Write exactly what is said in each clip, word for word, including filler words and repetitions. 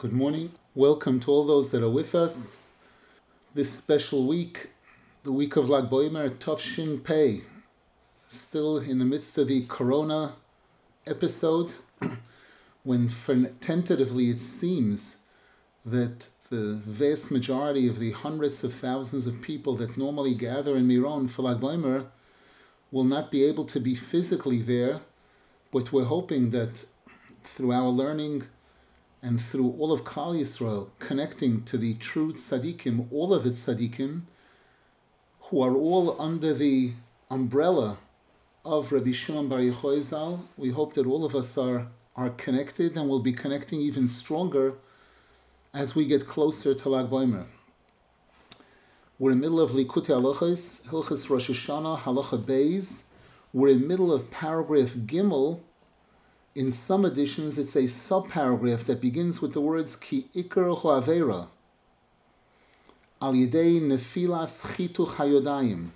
Good morning. Welcome to all those that are with us. This special week, the week of Lag Boimer, Tov Pei, still in the midst of the Corona episode, when for, tentatively it seems that the vast majority of the hundreds of thousands of people that normally gather in Miron for Lag Boimer will not be able to be physically there, but we're hoping that through our learning and through all of Klal Yisrael, connecting to the true tzaddikim, all of the tzaddikim, who are all under the umbrella of Rabbi Shimon Bar Yochai Zal, we hope that all of us are, are connected and will be connecting even stronger as we get closer to Lag Boimer. We're in the middle of Likutei Halachos, Hilchos Rosh Hashanah, Halacha Beis. We're in the middle of paragraph Gimel. In some editions, it's a subparagraph that begins with the words Ki Iker Ho'avera Al Yedei Nefilas Chituch Hayodayim.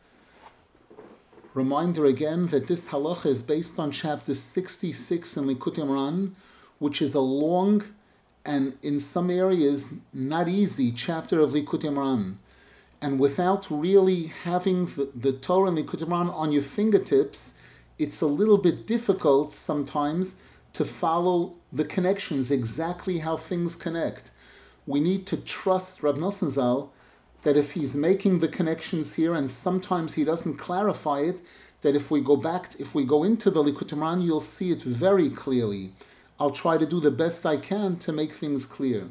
Reminder again that this halacha is based on chapter sixty-six in Likutei Moharan, which is a long and in some areas not easy chapter of Likutei Moharan. And without really having the, the Torah and Likutei Moharan on your fingertips, it's a little bit difficult sometimes to follow the connections, exactly how things connect. We need to trust Rab Nosson Zal that if he's making the connections here, and sometimes he doesn't clarify it, that if we go back, if we go into the Likutei Moharan, you'll see it very clearly. I'll try to do the best I can to make things clear.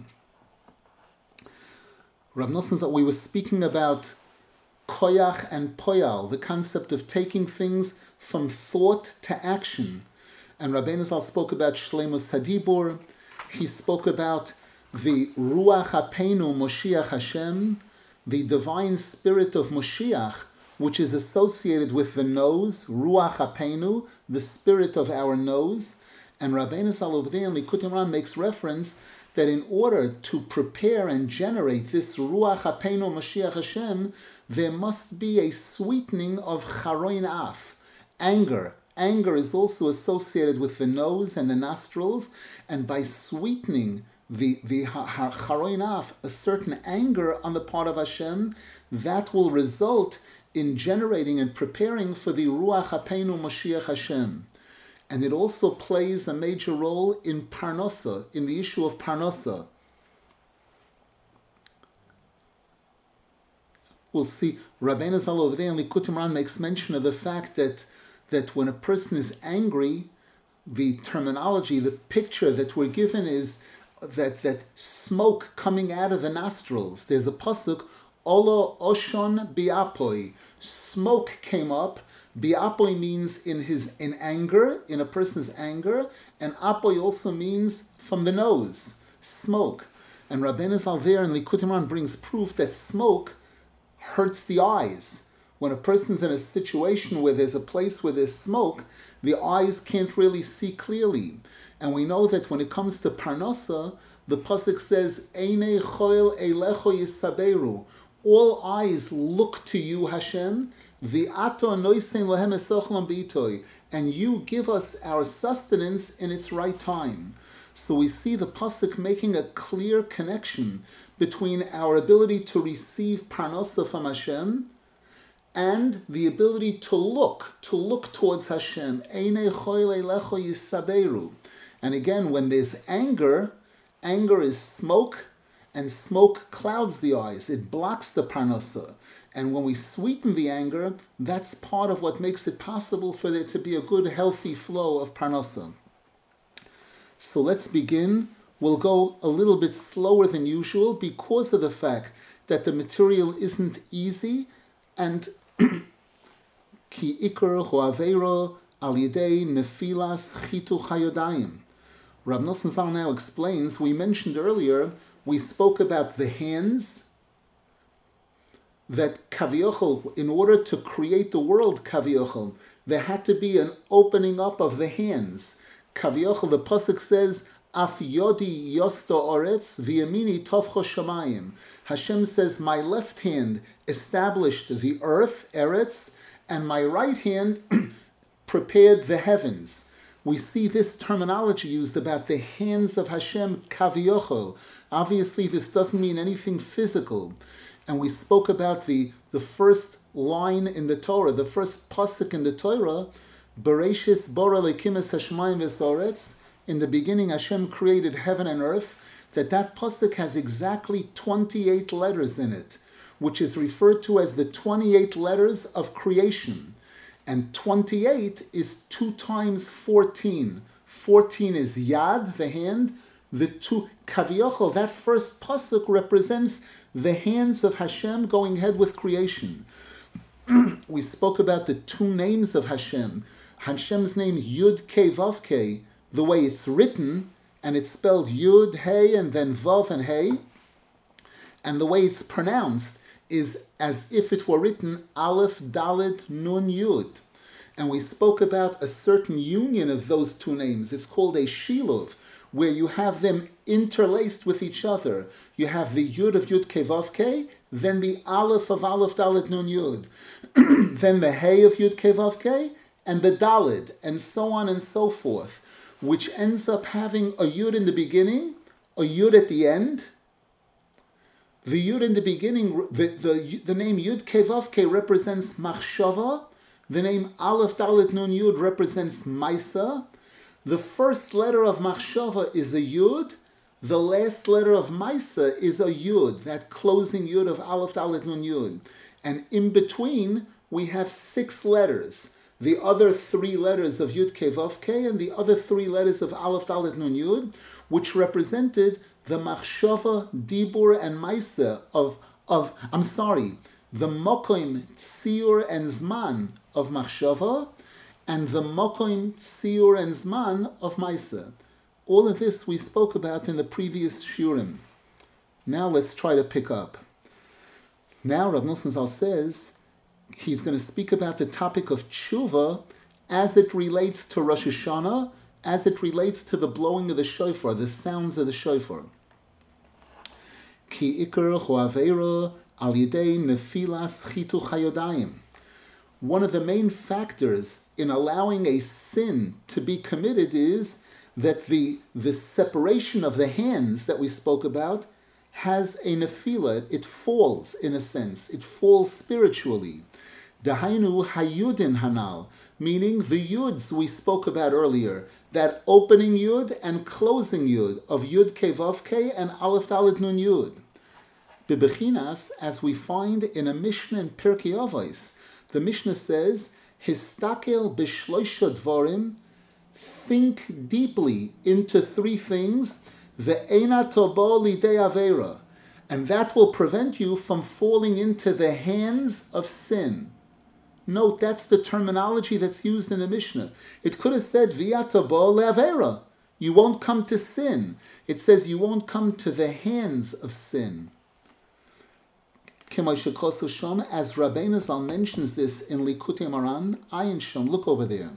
Rab Nosson Zal, we were speaking about koyach and poyal, the concept of taking things from thought to action. And Rabbeinu Zal spoke about Shleimus Hadibur. He spoke about the Ruach HaPeinu Moshiach Hashem, the divine spirit of Moshiach, which is associated with the nose, Ruach HaPeinu, the spirit of our nose. And Rabbeinu Zal over there in Likutei Moharan makes reference that in order to prepare and generate this Ruach HaPeinu Moshiach Hashem, there must be a sweetening of Charoin Af, anger. Anger is also associated with the nose and the nostrils, and by sweetening the the Charoin Af, a certain anger on the part of Hashem, that will result in generating and preparing for the Ruach HaPeinu Moshiach Hashem. And it also plays a major role in Parnasa, in the issue of Parnasa. We'll see, Rabbeinu Zal over there in Likutei Moharan makes mention of the fact that, that when a person is angry, the terminology, the picture that we're given is that, that smoke coming out of the nostrils. There's a pasuk, Olo Oshon Biapoi. Smoke came up. Biapoi means in his in anger, in a person's anger, and apoi also means from the nose, smoke. And Rabbeinu Zal there in Likutei Moharan brings proof that smoke hurts the eyes. When a person's in a situation where there's a place where there's smoke, the eyes can't really see clearly. And we know that when it comes to Parnasa, the pasuk says, Einei choil eilecho yisaberu. All eyes look to you, Hashem, V'ato noisen lehem esochlam b'itoi, and you give us our sustenance in its right time. So we see the pasuk making a clear connection between our ability to receive parnasa from Hashem and the ability to look, to look towards Hashem. Einei choil eilecho yisaberu. And again, when there's anger, anger is smoke, and smoke clouds the eyes. It blocks the parnasa. And when we sweeten the anger, that's part of what makes it possible for there to be a good, healthy flow of parnasa. So let's begin. We'll go a little bit slower than usual because of the fact that the material isn't easy, and Ki Iker Ho'avera Al Yedei Nefilas Chituch Hayodayim. Rab Nosson Zal now explains, we mentioned earlier, we spoke about the hands, that Kaviochel, in order to create the world Kaviochel, there had to be an opening up of the hands. Kaviochel, the pasuk says, Af yodi yosta oretz v'yamini tovcho shamayim. Hashem says, my left hand established the earth, eretz, and my right hand prepared the heavens. we see this terminology used about the hands of Hashem, kaviyochel. Obviously, this doesn't mean anything physical. And we spoke about the, the first line in the Torah, the first pasuk in the Torah, Bereshis bara Elokim es hashamayim v'haaretz. In the beginning, Hashem created heaven and earth. That that pasuk has exactly twenty-eight letters in it, which is referred to as the twenty-eight letters of creation. And twenty-eight is two times fourteen. fourteen is yad, the hand. The two, kaviyochel, that first pasuk represents the hands of Hashem going ahead with creation. We spoke about the two names of Hashem. Hashem's name, Yud Kei Vav Kei, the way it's written, and it's spelled Yud, Hey, and then Vav and Hey. And the way it's pronounced is as if it were written Aleph, Dalet, Nun, Yud. And we spoke about a certain union of those two names. It's called a Shiluv, where you have them interlaced with each other. You have the Yud of Yud Kei Vav Kei, then the Aleph of Aleph, Dalet, Nun, Yud, then the Hey of Yud Kei Vav Kei, and the Dalet, and so on and so forth, which ends up having a Yud in the beginning, a Yud at the end. The Yud in the beginning, the, the, the name Yud Kei Vav Kei represents Machshava. The name Aleph Dalet Nun Yud represents Maisa. The first letter of Machshava is a Yud. The last letter of Maisa is a Yud, that closing Yud of Aleph Dalet Nun Yud. And in between, we have six letters. The other three letters of Yud Kei Vav Kei and the other three letters of Aleph Dalet Nun Yud, which represented the Machshava, Dibur, and Maisa of, of, I'm sorry, the Mokoim, Tziur, and Zman of Machshava, and the Mokoim, Tziur, and Zman of Maisa. All of this we spoke about in the previous Shurim. Now let's try to pick up. Now Rav Nosson Zal says he's going to speak about the topic of tshuva as it relates to Rosh Hashanah, as it relates to the blowing of the shofar, the sounds of the shofar. Ki ikar ho'avera al yidei nefilas chitu chayodayim. One of the main factors in allowing a sin to be committed is that the, the separation of the hands that we spoke about has a nefila. It falls, in a sense. It falls spiritually. Dahainu hayudin hanal, meaning the yuds we spoke about earlier, that opening yud and closing yud of Yud Kei Vav Kei and Aleph Dalet Nun Yud. Bibechinas, as we find in a Mishnah in Pirkei Avos, the Mishnah says, Histakel b'shloisha dvarim, think deeply into three things, ve'ena tobo lidei avera, and that will prevent you from falling into the hands of sin. Note, that's the terminology that's used in the Mishnah. It could have said, V'ya tobo le'avera, you won't come to sin. It says you won't come to the hands of sin. As Rabbeinu Zal mentions this in Likutei Moharan, Ayin Shom, look over there.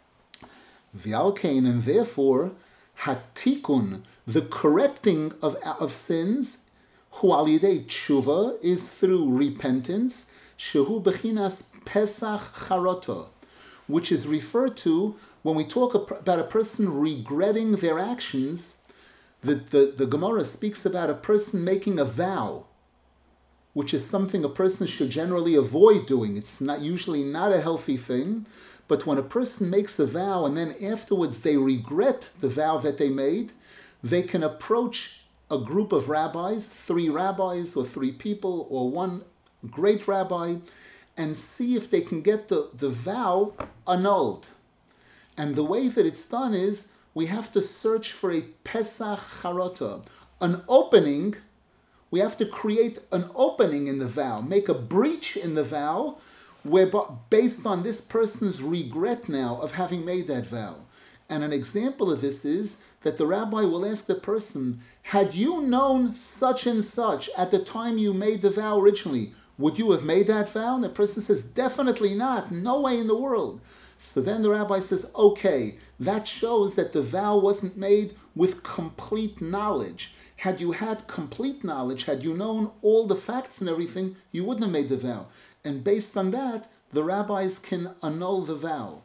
V'alkein, and therefore, hatikun, the correcting of, of sins, hu al yidei tshuva, is through repentance, shehu bechinas pesach charota, which is referred to when we talk about a person regretting their actions. The, the, the Gemara speaks about a person making a vow, which is something a person should generally avoid doing. It's not usually not a healthy thing. But when a person makes a vow and then afterwards they regret the vow that they made, they can approach a group of rabbis, three rabbis or three people or one great rabbi, and see if they can get the, the vow annulled. And the way that it's done is we have to search for a Pesach Charata, an opening. We have to create an opening in the vow, make a breach in the vow, where based on this person's regret now of having made that vow. And an example of this is that the rabbi will ask the person, had you known such and such at the time you made the vow originally, would you have made that vow? And the person says, definitely not, no way in the world. So then the rabbi says, okay, that shows that the vow wasn't made with complete knowledge. Had you had complete knowledge, had you known all the facts and everything, you wouldn't have made the vow. And based on that, the rabbis can annul the vow.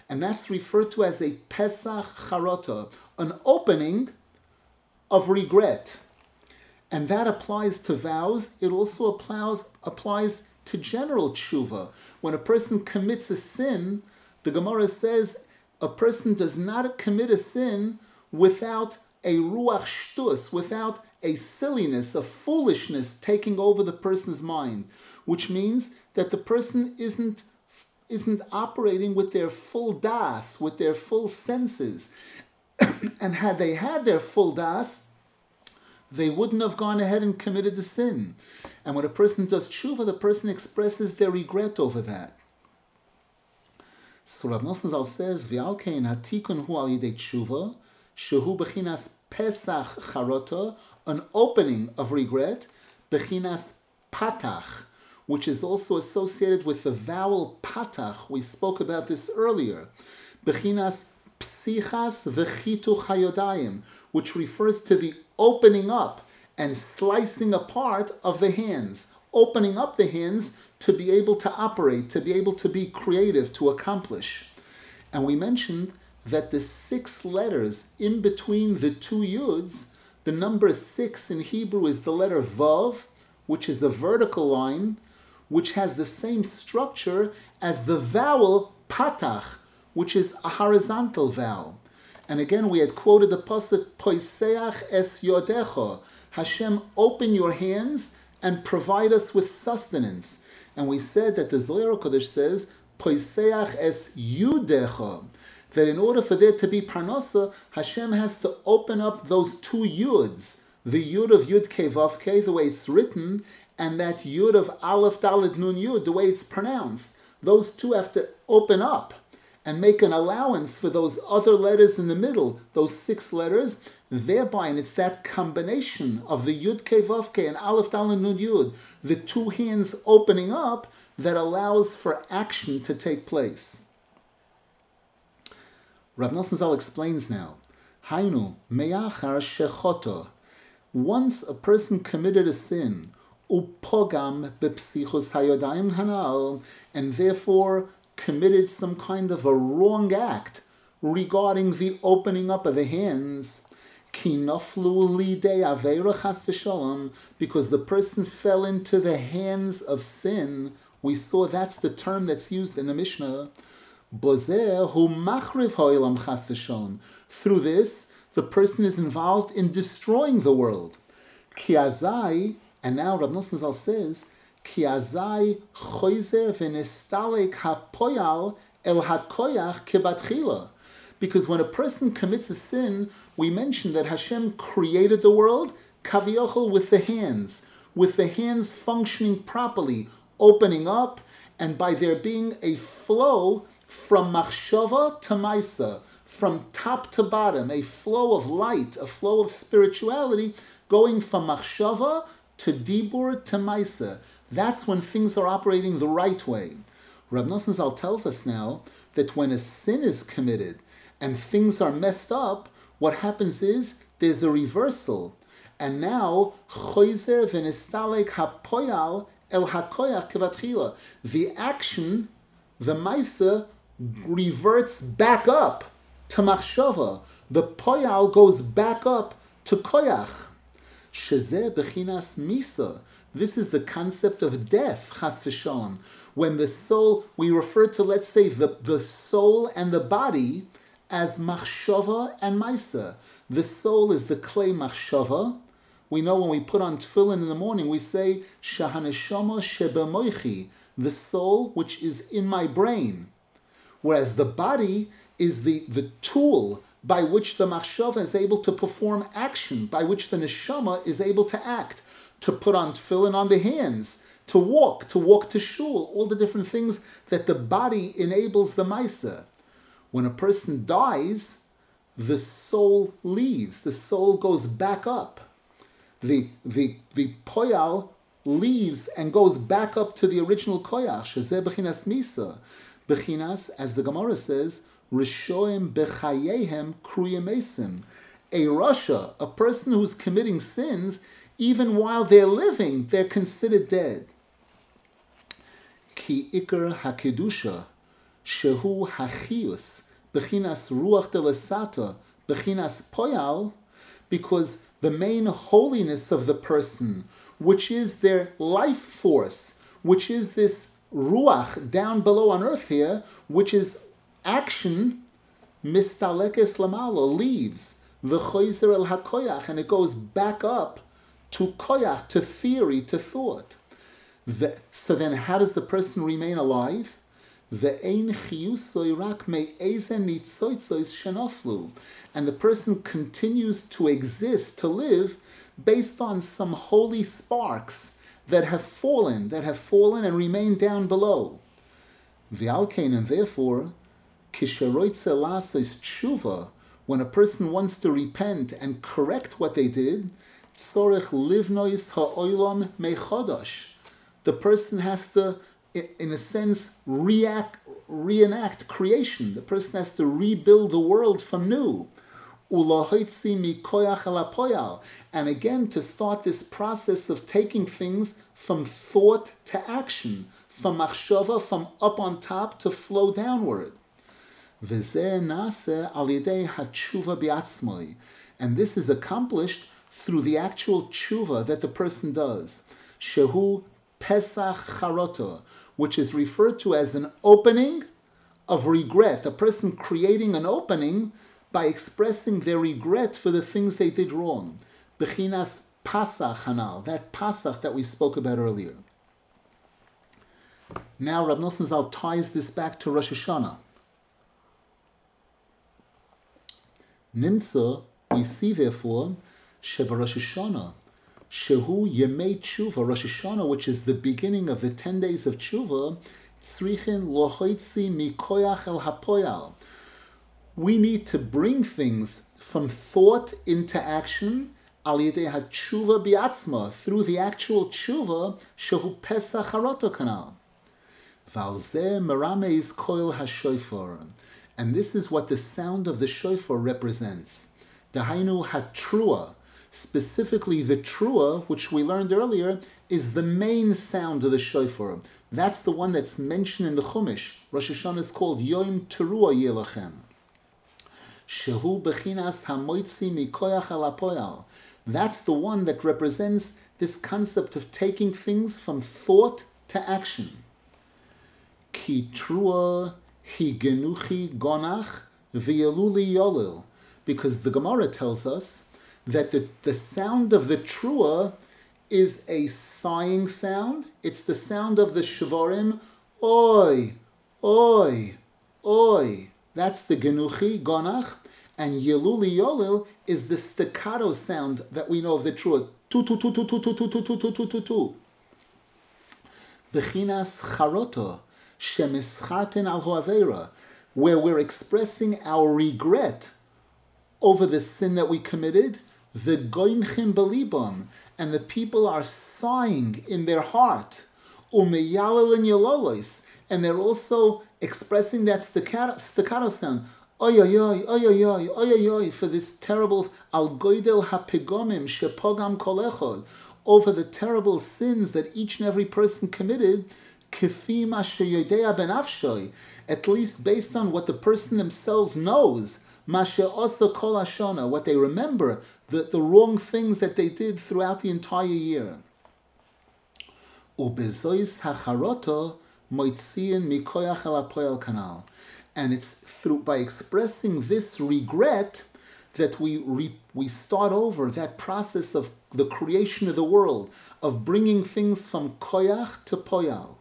And that's referred to as a Pesach Charota, an opening of regret. And that applies to vows. It also applies, applies to general tshuva. When a person commits a sin, the Gemara says a person does not commit a sin without a ruach shtus, without a silliness, a foolishness taking over the person's mind, which means that the person isn't isn't operating with their full das, with their full senses. And had they had their full das, they wouldn't have gone ahead and committed the sin. And when a person does tshuva, the person expresses their regret over that. So Rav Nosson Zal says, V'al kein hatikun hu al yidei tshuva, shehu bechinas pesach charota, an opening of regret, bechinas patach, which is also associated with the vowel patach. We spoke about this earlier. Bechinas psichas v'chituch hayodayim, which refers to the opening up and slicing apart of the hands, opening up the hands to be able to operate, to be able to be creative, to accomplish. And we mentioned that the six letters in between the two yuds, the number six in Hebrew is the letter vav, which is a vertical line, which has the same structure as the vowel patach, which is a horizontal vowel. And again, we had quoted the pasuk, Poiseach es yodecha, Hashem, open your hands and provide us with sustenance. And we said that the Zohar Kodesh says, Poiseach es yudecha, that in order for there to be parnasa, Hashem has to open up those two yuds, the yud of Yud Kei Vav Kei, the way it's written, and that yud of Aleph Dalet Nun Yud, the way it's pronounced. Those two have to open up and make an allowance for those other letters in the middle, those six letters, thereby, and it's that combination of the Yud Kei Vav Kei and Aleph Dalet Nun Yud, the two hands opening up, that allows for action to take place. Rav Nosson Zal explains now, Hainu meyachar shechota, once a person committed a sin, upogam bepsichos hayodayim hanal, and therefore committed some kind of a wrong act regarding the opening up of the hands, ki noflu lidei aveira chas v'shalom, because the person fell into the hands of sin. We saw that's the term that's used in the Mishnah. Bozeh hu machriv ha'olam chas v'shalom. Through this, the person is involved in destroying the world. Ki azai, and now Rav Nosson Zal says, Ki azai choizer v'nestalek hapoyal el hakoyach kebatchila. Because when a person commits a sin, we mentioned that Hashem created the world, kaviochel, with the hands, with the hands functioning properly, opening up, and by there being a flow from machshava to maisa, from top to bottom, a flow of light, a flow of spirituality, going from machshava to dibur to maisa. That's when things are operating the right way. Rav Nosson Zal tells us now that when a sin is committed and things are messed up, what happens is there's a reversal. And now, choizer v'nestalek hapoyal el hakoyach kevatchila. The action, the maisa, reverts back up to machshava. The poyal goes back up to koyach. Shezeh bechinas misa. This is the concept of death, chas v'shalom. When the soul, we refer to, let's say, the, the soul and the body as machshava and maisa. The soul is the clay machshava. We know when we put on tefillin in the morning, we say, Shahaneshama shebemoichi, the soul which is in my brain. Whereas the body is the, the tool by which the machshava is able to perform action, by which the neshama is able to act, to put on tefillin on the hands, to walk, to walk to shul, all the different things that the body enables the maisa. When a person dies, the soul leaves, the soul goes back up. The the the poyal leaves and goes back up to the original koyach. Shezeh bechinas misa, bechinas, as the Gemara says, rishoim bechayehem kruyemesim. A rasha, a person who's committing sins, even while they're living, they're considered dead. Ki ikar hakedusha shehu hachius, bechinas ruach de lesata, bechinas poyal, because the main holiness of the person, which is their life force, which is this ruach down below on earth here, which is action, mistalekes lamalo, leaves, v'choizer el hakoyach, and it goes back up to koyach, to theory, to thought. The, so then how does the person remain alive? Ve'ein chiyusoi rak me'ezen nitzoitzois shenoflu. And the person continues to exist, to live, based on some holy sparks that have fallen, that have fallen and remain down below. V'alkein, and therefore, kisheroitze lasos tshuva, when a person wants to repent and correct what they did, tzorech livnois ha'olam mechodosh. The person has to, in a sense, react, reenact creation. The person has to rebuild the world from new. And again, to start this process of taking things from thought to action, from machshava, from up on top to flow downward. And this is accomplished through the actual tshuva that the person does. Shehu Pesach Charota, which is referred to as an opening of regret, a person creating an opening by expressing their regret for the things they did wrong. Bechinas Pasach Hanal, that Pasach that we spoke about earlier. Now Rab Nosson Zal ties this back to Rosh Hashanah. Nimtza, we see therefore, Sheba Rosh Hashanah, Shehu Yemei Tshuva, Rosh Hashanah, which is the beginning of the ten days of Tshuva, Tzrichin Lohoitzi Mikoyach El Hapoyal. We need to bring things from thought into action, Al Yedei HaTshuva Biatzma, through the actual Tshuva, Shehu Pesach Haroto Kanal. Valzeh Merameis Koil HaShoifar. And this is what the sound of the shofar represents. Dahainu HaTrua. Specifically, the trua, which we learned earlier, is the main sound of the shofar. That's the one that's mentioned in the Chumash. Rosh Hashanah is called Yom Terua Yelachem. Shehu bechinas hamoitzi mikoyach al hapoyal. That's the one that represents this concept of taking things from thought to action. Ki trua hi genuchi gonach v'yeluli yolil. Because the Gemara tells us that the, the sound of the trua is a sighing sound. It's the sound of the shvarim, oi, oi, oi. That's the genuchi, gonach. And yeluli yolil is the staccato sound that we know of the trua. Tu, tu, tu, tu, tu, tu, tu, tu, tu, tu, tu, tu, tu. Bechinas charoto, shemischarten al hoavera, where we're expressing our regret over the sin that we committed, the goinchim belibam, and the people are sighing in their heart, umeyalel and yololos, and they're also expressing that staccato, staccato sound, oy oy oy oy oy oy oy oy oy, for this terrible al goidel hapigomim shepogam kolechod, over the terrible sins that each and every person committed, kefim asher yodea ben afshoy, at least based on what the person themselves knows, mashe osa kol hashana, what they remember, the, the wrong things that they did throughout the entire year. Ubezois hacharoto moitziin mikoyach el hapoel kanal. And it's through by expressing this regret that we re, we start over that process of the creation of the world, of bringing things from koyach to poyal.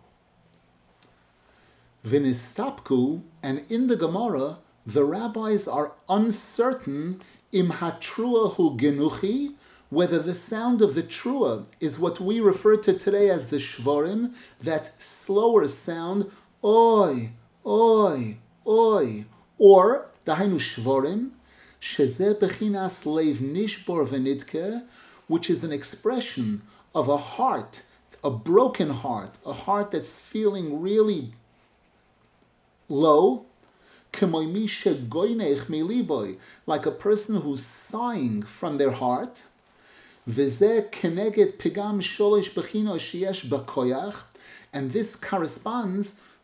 Vinistapku, and in the Gemara, the rabbis are uncertain im hatrua hu genuchi, whether the sound of the trua is what we refer to today as the shvarim, that slower sound, oi, oi, oi, or dahainu shvarim, shezeh bechinas leiv nishbor v'nidke, which is an expression of a heart, a broken heart, a heart that's feeling really low, like a person who's sighing from their heart. And this corresponds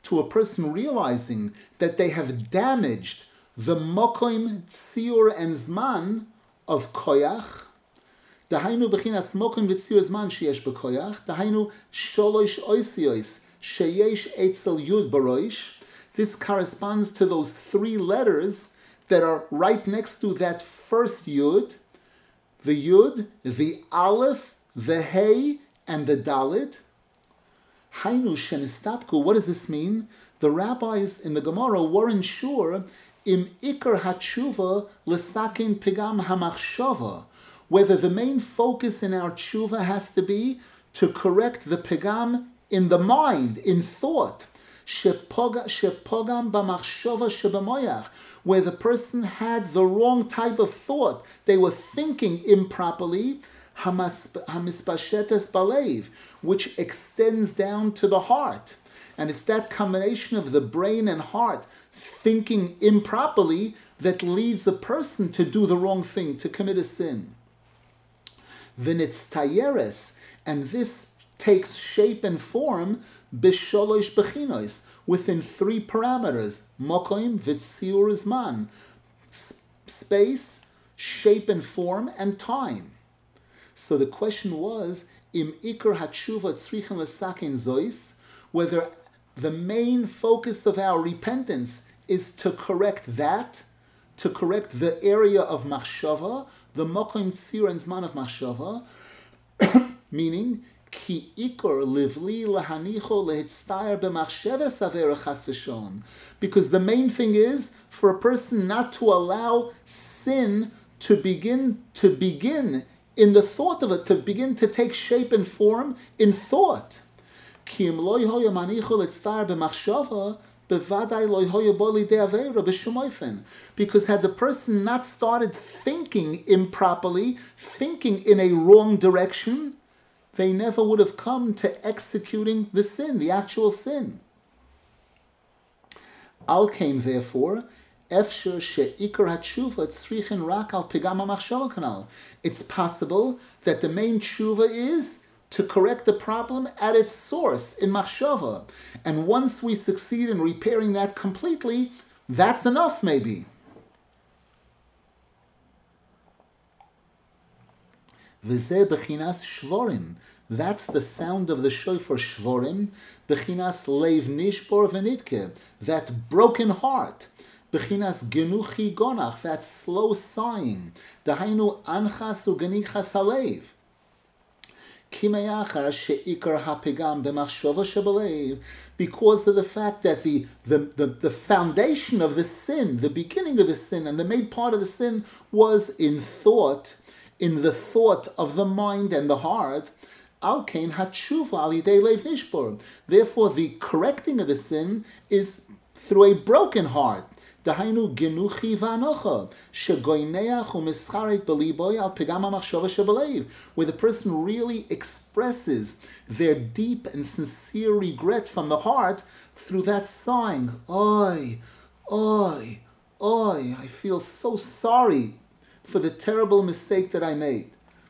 to a person realizing that they have damaged the mokoim, tziur, and zman of koyach. Dahainu bechinas mokoim v'tziur zman sheyesh b'koyach. Dahainu sholosh oisiyos sheyesh etzel yud baroish. This corresponds to those three letters that are right next to that first yud. The yud, the aleph, the hey, and the dalit. Hainu shenistapku. What does this mean? The rabbis in the Gemara weren't sure im ikar hatshuva lesakin pigam hamachshava, whether the main focus in our tshuva has to be to correct the pigam in the mind, in thought, shepogam b'machshava shebemoyach, where the person had the wrong type of thought. They were thinking improperly, hamispashetes balev, which extends down to the heart. And it's that combination of the brain and heart thinking improperly that leads a person to do the wrong thing, to commit a sin. V'nitztayeres, and this takes shape and form b'sholosh bechinos, within three parameters: mokoim, v'tziur zman, space, shape and form, and time. So the question was, im ikar hatshuva tzrichen lesakin zois, whether the main focus of our repentance is to correct that, to correct the area of machshava, the mokoim, tzir, and zman of machshava, meaning ki ikor livli lahanicho lehitztayer b'machsheves avera chas v'shon, because the main thing is for a person not to allow sin to begin to begin in the thought of it, to begin to take shape and form in thought. Because had the person not started thinking improperly, thinking in a wrong direction, they never would have come to executing the sin, the actual sin. Al came therefore, it's possible that the main tshuva is to correct the problem at its source, in machshava. And once we succeed in repairing that completely, that's enough maybe. V'zeh bechinas shvorim. That's the sound of the shofar shvorim. Bechinas leiv nishbor v'nitke. That broken heart. Bechinas genuchi gonach. That slow sighing. Dahainu anchas ugenichas halev. Because of the fact that the, the, the, the foundation of the sin, the beginning of the sin, and the main part of the sin was in thought, in the thought of the mind and the heart. Therefore, the correcting of the sin is through a broken heart. Dahainu genuchi v'anocha shegoineach u'mischaret b'liboy al pigam ha'machshava shebeleiv, where the person really expresses their deep and sincere regret from the heart through that sighing. Oy, oy, oy, I feel so sorry for the terrible mistake that I made.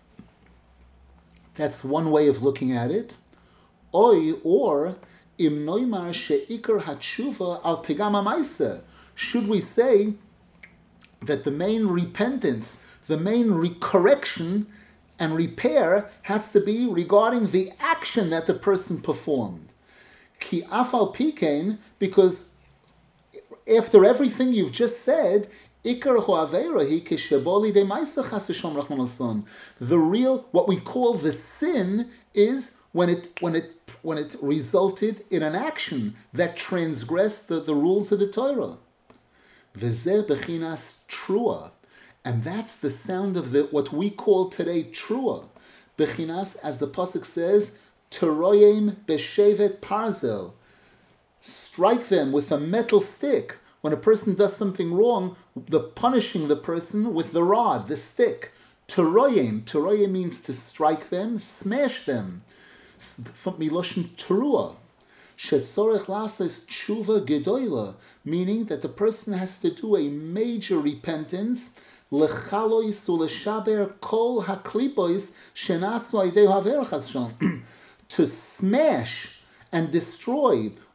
That's one way of looking at it. Oy, or im noimar she'ikar hatshuva al pigam ha'maisa. Should we say that the main repentance, the main re- correction and repair has to be regarding the action that the person performed? Ki afal pikein, because after everything you've just said, ikar ho'averahi kisheboli de ma'isa chas v'shom rachman al-son. The real, what we call the sin, is when it when it when it resulted in an action that transgressed the, the rules of the Torah. V'zeh bechinas trua, and that's the sound of the what we call today trua. Bechinas, as the pasuk says, teroyim beshevet parzel. Strike them with a metal stick. When a person does something wrong, the punishing the person with the rod, the stick. Teroyim, teroyim means to strike them, smash them. From miloshin terua. Shetzorech lases tshuva gedoyla, meaning that the person has to do a major repentance, lechalois uleshaber kol haklipois shenasu aidei haver chasshon, to smash and destroy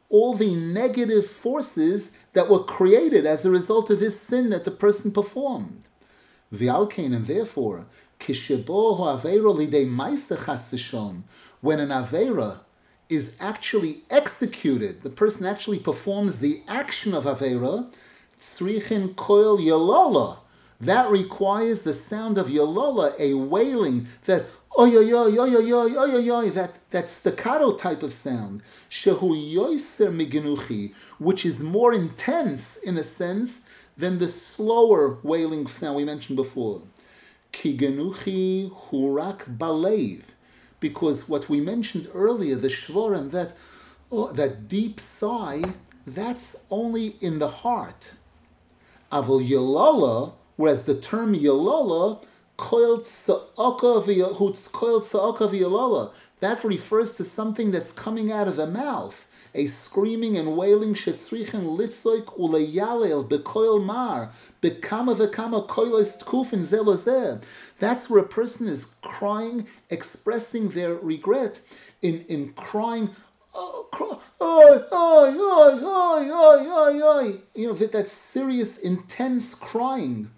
all the negative forces that were created as a result of this sin that the person performed. V'alkein, and therefore, kishebo ha'aveira lidei ma'aseh chas v'shon, when an aveira is actually executed, the person actually performs the action of aveira, tzrichin koil yalola, that requires the sound of yalola, a wailing, that oy oy oy oy oy oy oy oy oy, that, that staccato type of sound, shehu yoiser migenuchi, which is more intense in a sense than the slower wailing sound we mentioned before. Ki genuchi hurak balev, because what we mentioned earlier, the shvorim, that oh, that deep sigh, that's only in the heart. Avol yalola, whereas the term yalola, koil tza'aka v'yalola, that refers to something that's coming out of the mouth, a screaming and wailing shetzrichen litzoik uleyalel bekoil mar bekama v'kama koilos tkufin zelozeh. That's where a person is crying, expressing their regret in, in crying, oh, cry, oi, oi, oi, oi, oi, oi, oi. You know, that, that serious, intense crying.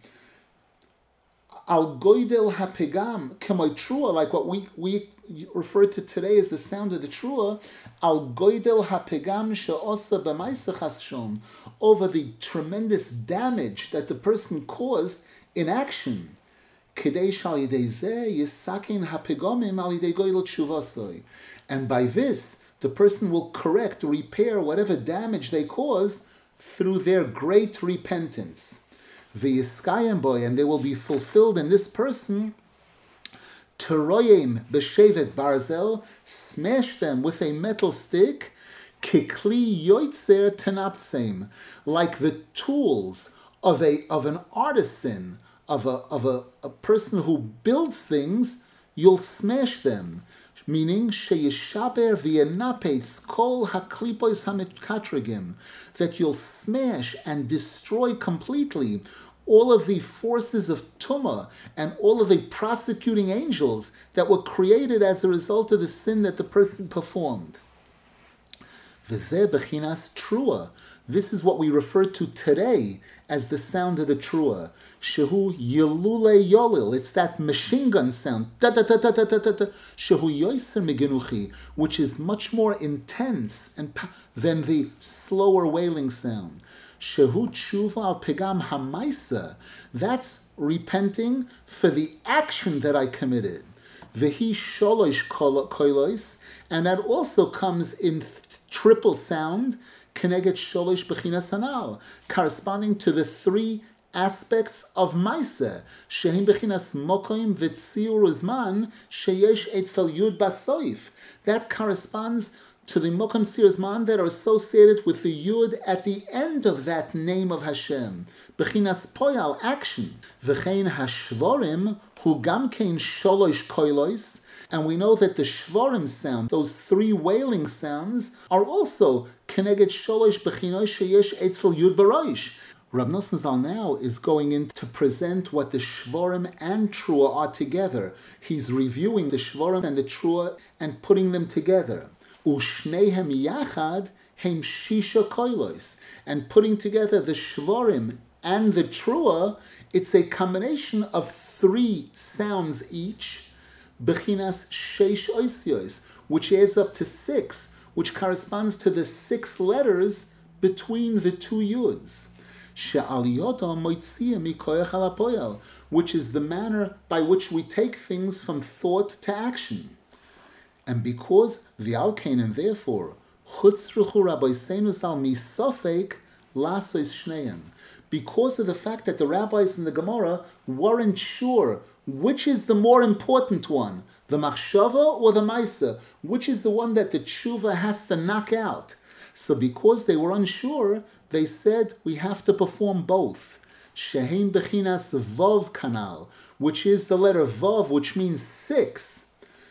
Al goidel hapegam kemoy trua, like what we we refer to today as the sound of the trua. Al goidel hapegam she'osa b'maaseh chas v'shon, over the tremendous damage that the person caused in action. Kedei shal yidei zeh yisakin hapegomim al yidei goidel tshuvasoi, and by this the person will correct, repair whatever damage they caused through their great repentance. V'yiskayim boy, and they will be fulfilled in this person. Teroyim b'shevet barzel, smash them with a metal stick. Kikli yoitzer tenaptseim, like the tools of a of an artisan, of a of a, a person who builds things. You'll smash them. Meaning, sheyishaber v'yenapetz kol haklipos hamitkatrigim, that you'll smash and destroy completely all of the forces of Tumah and all of the prosecuting angels that were created as a result of the sin that the person performed. V'zeh bechinas trua. This is what we refer to today as the sound of the trua. Shehu yelule yolil. It's that machine gun sound. Da da da da da da da. Shehu yoiser migenuchi, which is much more intense and than the slower wailing sound. Shehu tshuva al pegam hamaisa. That's repenting for the action that I committed. Vehi sholosh koilos, and that also comes in th- triple sound. Keneget sholish bechinas anal, corresponding to the three aspects of Maisa. Shehim bechinas mokoim v'tziur uzman sheyesh etzel yud basoif. That corresponds to the mokom tzir uzman that are associated with the yud at the end of that name of Hashem. Bechinas poyal, action. V'chein hashvorim hu gam kein sholosh koilos. And we know that the shvorim sound, those three wailing sounds, are also keneged sholosh bechinoy sheyesh etzel yud baroish. Rab Nosson Zal now is going in to present what the shvorim and trua are together. He's reviewing the shvorim and the trua and putting them together. Ushnehem yachad hem shisha koilos. And putting together the shvorim and the trua, it's a combination of three sounds each. Bechinas sheish oisios, which adds up to six, which corresponds to the six letters between the two yuds. She'al yoda moitzia mikoyach al hapoyel, which is the manner by which we take things from thought to action. And because v'alkein, and therefore chutzruchu rabbeinu zal misofek lasois shneim, because of the fact that the rabbis in the Gemara weren't sure which is the more important one, the machshava or the maisa, which is the one that the tshuva has to knock out. So because they were unsure, they said we have to perform both. Shehein bechinas vav kanal, which is the letter vav, which means six.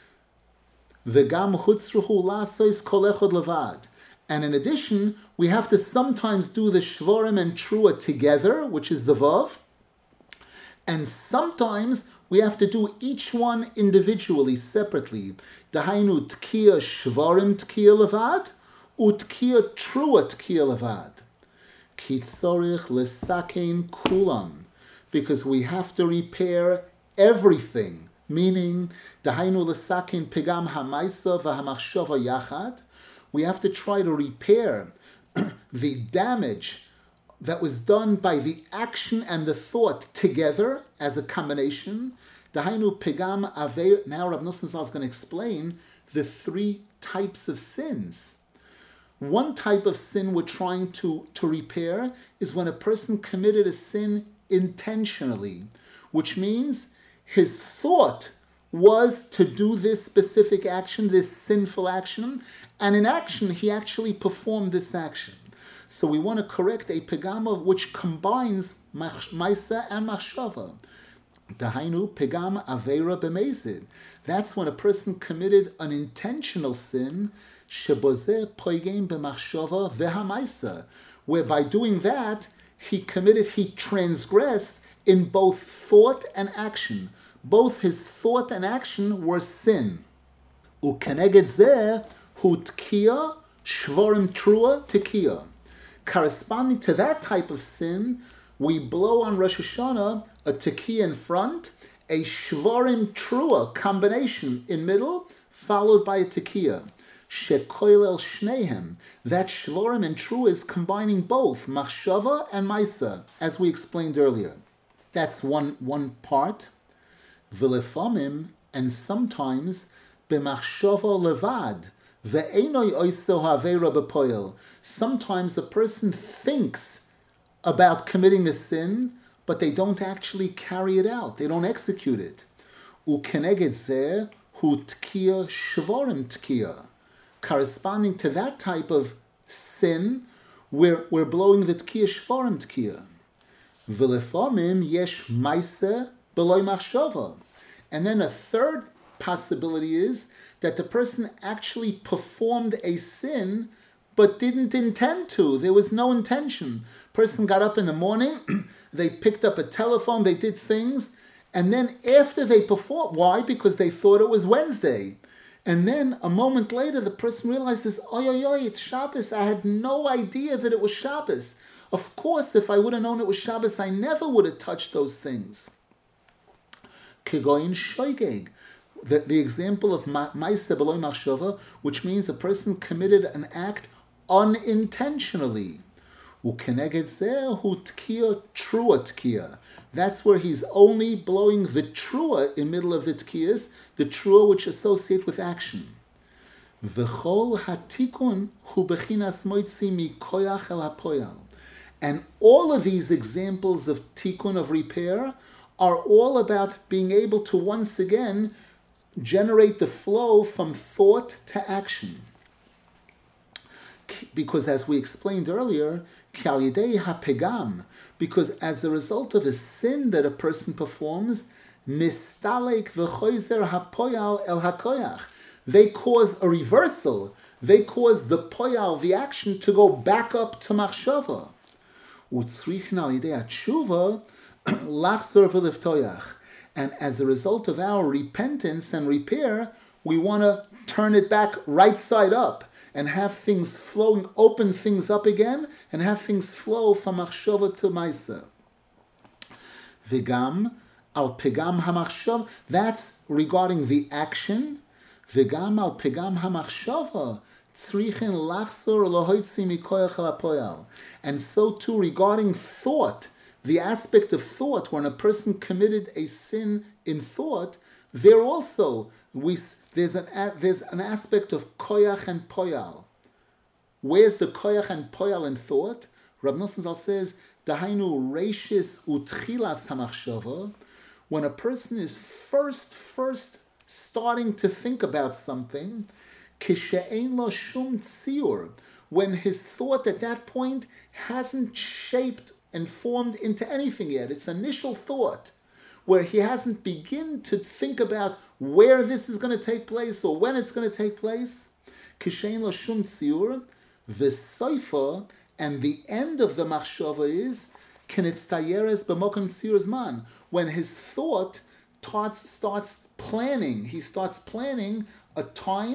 V'gam chutzruchu lasois kol echad levad. And in addition, we have to sometimes do the shvorim and trua together, which is the vav, and sometimes we have to do each one individually, separately. Dahainu tkiya shvarim tkiya levad, Utkia trua tkia levad. Ki tzorich lesakein kulam. Because we have to repair everything. Meaning, dahainu lesakein pigam hamaisa v'hamachshava yachad. We have to try to repair the damage that was done by the action and the thought together as a combination. Dahainu pigam avei. Now Rav Nosson Zal is going to explain the three types of sins. One type of sin we're trying to, to repair is when a person committed a sin intentionally, which means his thought was to do this specific action, this sinful action, and in action he actually performed this action. So we want to correct a pegama which combines maisa and machshava. Dahainu pegam aveira b'mezid. That's when a person committed an intentional sin, shebozeh poigem b'machshava v'hamaisa, where by doing that he committed, he transgressed in both thought and action. Both his thought and action were sin. Ukeneged zeh hu tkiya shvorim trua tekiya. Corresponding to that type of sin, we blow on Rosh Hashanah a tekiya in front, a shvorim trua combination in middle, followed by a tekiya. Shekoilel shnehem. That shvorim and trua is combining both machshava and maisa, as we explained earlier. That's one one part. V'lefamim, and sometimes b'machshava levad. Ve'enoi oiso haveira b'poel. Sometimes a person thinks about committing a sin, but they don't actually carry it out. They don't execute it. Ukeneged zeh hu tkiya shvorim tkiya. Corresponding to that type of sin, we're, we're blowing the tkiya shvorim tkiya. V'lefamim yesh maise b'loi machshava. And then a third possibility is that the person actually performed a sin but didn't intend to. There was no intention. Person got up in the morning, they picked up a telephone, they did things, and then after they performed, why? Because they thought it was Wednesday. And then a moment later, the person realizes, oi, oi, oi, it's Shabbos. I had no idea that it was Shabbos. Of course, if I would have known it was Shabbos, I never would have touched those things. Kegoin shoigeg. The, the example of ma'aseh b'lo machshava, which means a person committed an act unintentionally. Ukeneged zeh hu tkiya trua tkiya. That's where he's only blowing the trua in middle of the tkiyas, the trua which associate with action. V'chol hatikun hu bechinas moitzi mikoyach el hapoyal. And all of these examples of tikkun, of repair, are all about being able to once again generate the flow from thought to action. Because as we explained earlier, K'al hapegam, because as a result of a sin that a person performs, nistalek v'choizer hapoyal el hakoyach, they cause a reversal. They cause the poyal, the action, to go back up to machshava. Utzrichin al yidei tshuva lachzor v'liftoyach. And as a result of our repentance and repair, we want to turn it back right side up and have things flowing, open things up again, and have things flow from machshava to maisa. V'gam al pegam hamachshava. That's regarding the action. V'gam al pegam hamachshava. Tzrichin lachzor lohoitzi mikoyach el hapoyal. And so too regarding thought, the aspect of thought, when a person committed a sin in thought, there also we there's an there's an aspect of koyach and poyal. Where's the koyach and poyal in thought? Rav Nosson Zal says, Dahainu reishis utchilas hamachshava. When a person is first first starting to think about something, kishe'ein lo shum tziur, when his thought at that point hasn't shaped and formed into anything yet. It's initial thought, where he hasn't begun to think about where this is going to take place or when it's going to take place. Kishein lo shum tziur, v'soifa, and the end of the machshava is kenitztayeres b'mokum tziur zman, when his thought starts, starts planning. He starts planning a time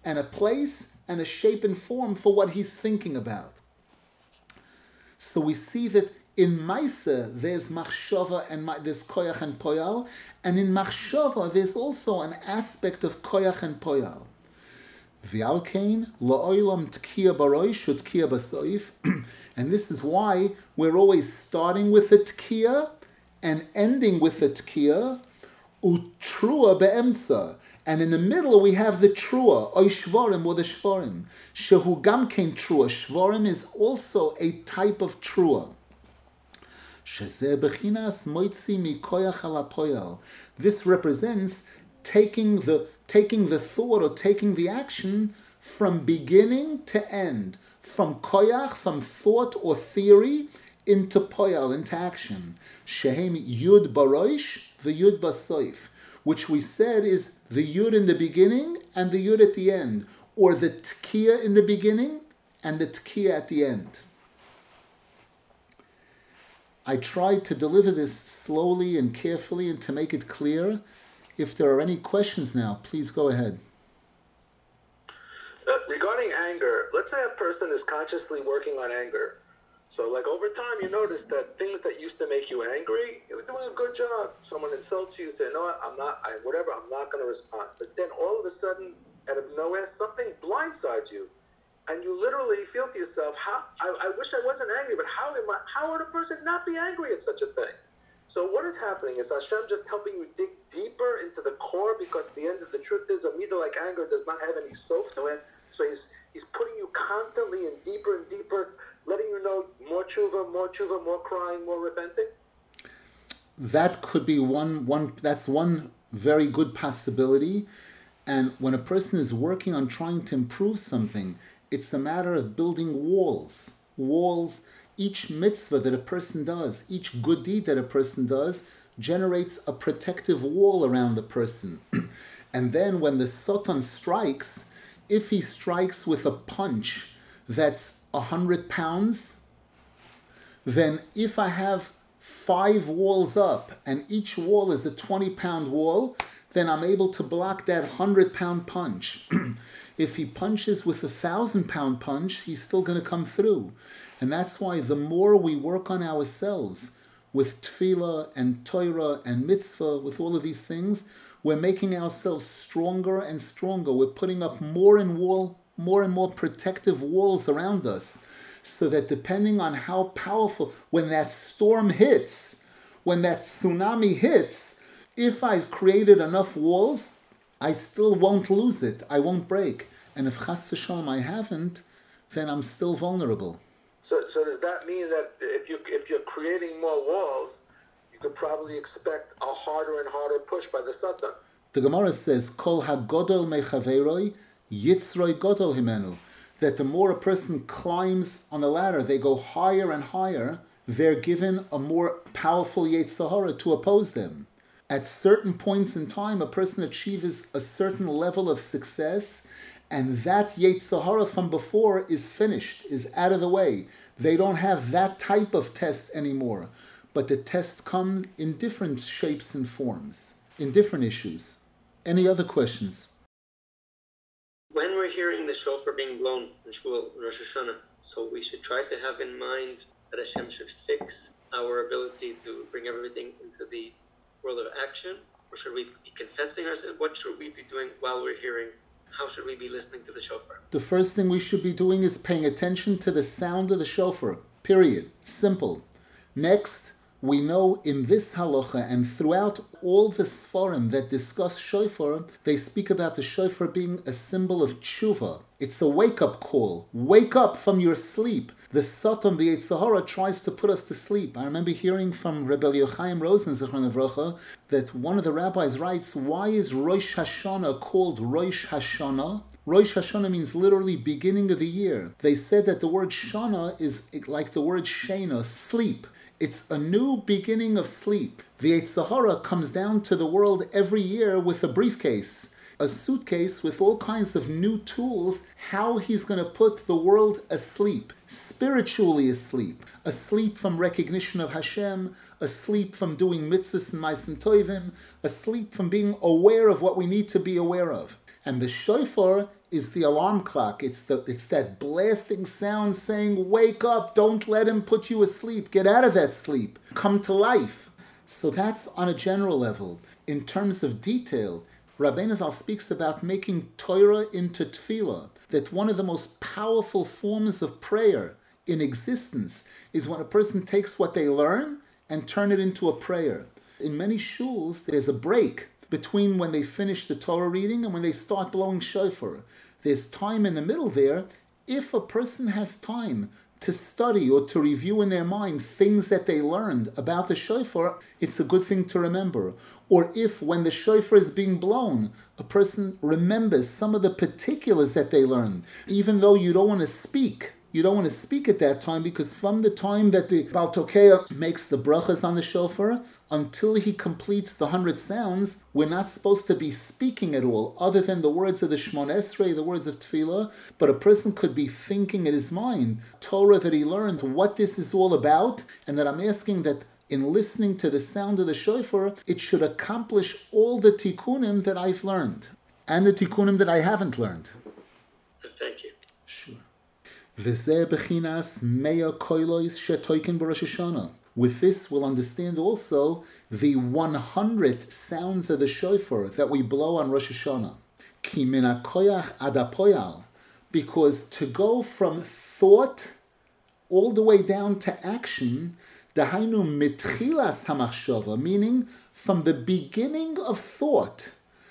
and a place and a shape and form for what he's thinking about. So we see that in Maisa there's machshava and there's koyach and poyal, and in machshava there's also an aspect of koyach and poyal. V'alkein la'olam tkiya baroish utkiya basoif, and this is why we're always starting with the tkiya and ending with the tkiya, utrua be'emtza, and in the middle we have the trua, oy shvarim, or the shvarim. Shehu gam kein trua. Shvarim is also a type of trua. Shezeh bechinas moitzi mikoyach ala poyal. This represents taking the taking the thought or taking the action from beginning to end, from koyach, from thought or theory, into poyal, into action. Shehem yud baroish, the yud basoif, which we said is the yud in the beginning and the yud at the end, or the tkiya in the beginning and the tkiya at the end. I tried to deliver this slowly and carefully and to make it clear. If there are any questions now, please go ahead. Uh, regarding anger, let's say a person is consciously working on anger. So like over time, you notice that things that used to make you angry, you're doing a good job. Someone insults you, you say, no, I'm not, I, whatever, I'm not going to respond. But then all of a sudden, out of nowhere, something blindsides you. And you literally feel to yourself, how, I, I wish I wasn't angry, but how am I, how would a person not be angry at such a thing? So what is happening? Is Hashem just helping you dig deeper into the core, because the end of the truth is a midah like anger does not have any sof to it. So he's he's putting you constantly in deeper and deeper, letting you know more tshuva, more tshuva, more crying, more repenting? That could be one, one that's one very good possibility. And when a person is working on trying to improve something, it's a matter of building walls. Walls, each mitzvah that a person does, each good deed that a person does, generates a protective wall around the person. And then when the Satan strikes, if he strikes with a punch that's a hundred pounds, then if I have five walls up and each wall is a twenty pound wall, then I'm able to block that hundred pound punch. If he punches with a thousand pound punch, he's still going to come through. And that's why the more we work on ourselves with tefillah and Torah and mitzvah, with all of these things, we're making ourselves stronger and stronger. We're putting up more and wall, more and more protective walls around us, so that depending on how powerful, when that storm hits, when that tsunami hits, if I've created enough walls, I still won't lose it. I won't break. And if chas v'shalom I haven't, then I'm still vulnerable. So, so does that mean that if you if you're creating more walls, you could probably expect a harder and harder push by the Satan? The Gemara says, "Kol hagodol mechaveroi yitzroi godol himenu," that the more a person climbs on the ladder, they go higher and higher, they're given a more powerful Yetzer Hara to oppose them. At certain points in time, a person achieves a certain level of success, and that Yetzer Hara from before is finished, is out of the way. They don't have that type of test anymore. But the tests come in different shapes and forms, in different issues. Any other questions? When we're hearing the shofar being blown in Shul, Rosh Hashanah, so we should try to have in mind that Hashem should fix our ability to bring everything into the world of action? Or should we be confessing ourselves? What should we be doing while we're hearing? How should we be listening to the shofar? The first thing we should be doing is paying attention to the sound of the shofar. Period. Simple. Next, we know in this halacha and throughout all the Sfarim that discuss shofar, they speak about the shofar being a symbol of tshuva. It's a wake-up call. Wake up from your sleep. The Satan, the Yetzer Hara, tries to put us to sleep. I remember hearing from Rebbe Yochaim Rosen, Zichron Livracha, that one of the rabbis writes, why is Rosh Hashanah called Rosh Hashanah? Rosh Hashanah means literally beginning of the year. They said that the word Shana is like the word Shena, sleep. It's a new beginning of sleep. The Yetzer Hara comes down to the world every year with a briefcase, a suitcase with all kinds of new tools, how he's going to put the world asleep, spiritually asleep, asleep from recognition of Hashem, asleep from doing mitzvahs and ma'asim tovim, asleep from being aware of what we need to be aware of. And the shofar is the alarm clock. It's the it's that blasting sound saying, wake up, don't let him put you asleep. Get out of that sleep. Come to life. So that's on a general level. In terms of detail, Rabbeinu Zal speaks about making Torah into tefillah, that one of the most powerful forms of prayer in existence is when a person takes what they learn and turn it into a prayer. In many shuls, there's a break between when they finish the Torah reading and when they start blowing shofar. There's time in the middle there. If a person has time to study or to review in their mind things that they learned about the shofar, it's a good thing to remember. Or if when the shofar is being blown, a person remembers some of the particulars that they learned, even though you don't want to speak. You don't want to speak at that time, because from the time that the Baal Tokea makes the brachas on the shofar until he completes the hundred sounds, we're not supposed to be speaking at all, other than the words of the Shmona Esrei, the words of Tefillah. But a person could be thinking in his mind, Torah that he learned, what this is all about, and that I'm asking that in listening to the sound of the shofar, it should accomplish all the tikkunim that I've learned, and the tikkunim that I haven't learned. Thank you. Sure. V'zeh bechinas meya koilos shetoiken b'Rosh Hashanah. With this, we'll understand also the one hundred sounds of the shofar that we blow on Rosh Hashanah. Ki min hakoyach ad hapoyal, because to go from thought all the way down to action, dahainu mitchilas hamachshava, meaning from the beginning of thought,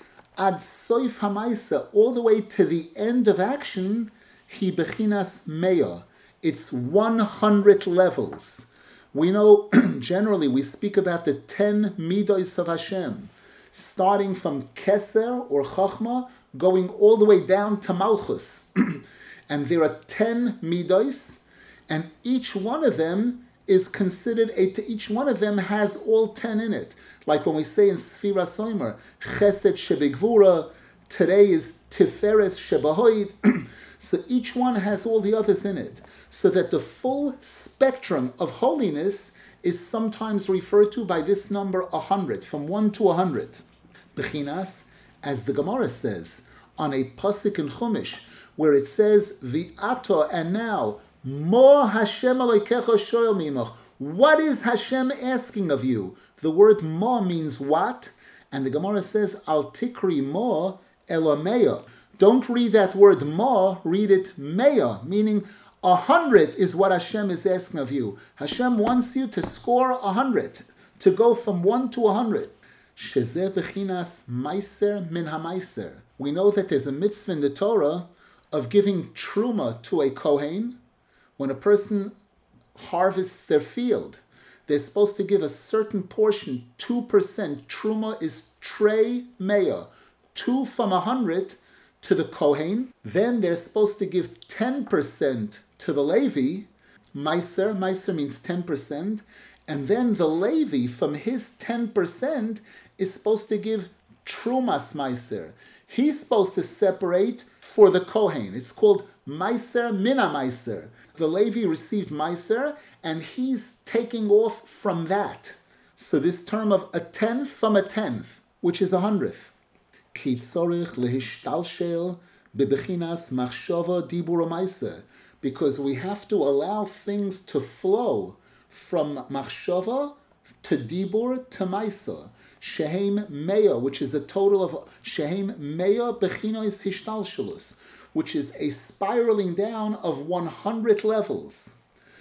ad soif hamaisa, all the way to the end of action, hi bechinas meya. It's one hundred levels. We know, generally, we speak about the ten midos of Hashem, starting from Keser or Chachma, going all the way down to Malchus. And there are ten midos, and each one of them is considered, a, each one of them has all ten in it. Like when we say in Sfira Soimer, Chesed Shebegvura, today is Tiferes Shebahoid. So each one has all the others in it. So that the full spectrum of holiness is sometimes referred to by this number one hundred, from one to one hundred. Bechinas, as the Gemara says, on a pasuk in Chumash, where it says, V'ato, and now, Mo Hashem Elokecha shoel mimach. What is Hashem asking of you? The word Mo means what? And the Gemara says, Al tikri Mo Elomeya. Don't read that word Mo, read it Meya, meaning a hundred is what Hashem is asking of you. Hashem wants you to score a hundred, to go from one to a hundred. Shezeh bechinas meiser min hameiser. We know that there's a mitzvah in the Torah of giving truma to a kohen. When a person harvests their field, they're supposed to give a certain portion, two percent. Truma is trei meya, two from a hundred to the kohen. Then they're supposed to give ten percent to the Levi. Meiser, Meiser means ten percent. And then the Levi, from his ten percent, is supposed to give Trumas Meiser. He's supposed to separate for the Kohen. It's called Meiser Mina Meiser. The Levi received Meiser, and he's taking off from that. So this term of a tenth from a tenth, which is a hundredth. Ki tzorich lehishtalshel bebechinas machshava dibur meiser. Because we have to allow things to flow from machshava to dibur to maisa. Shehem meya, which is a total of shehem meya bechinois hishtalshelus, which is a spiraling down of one hundred levels.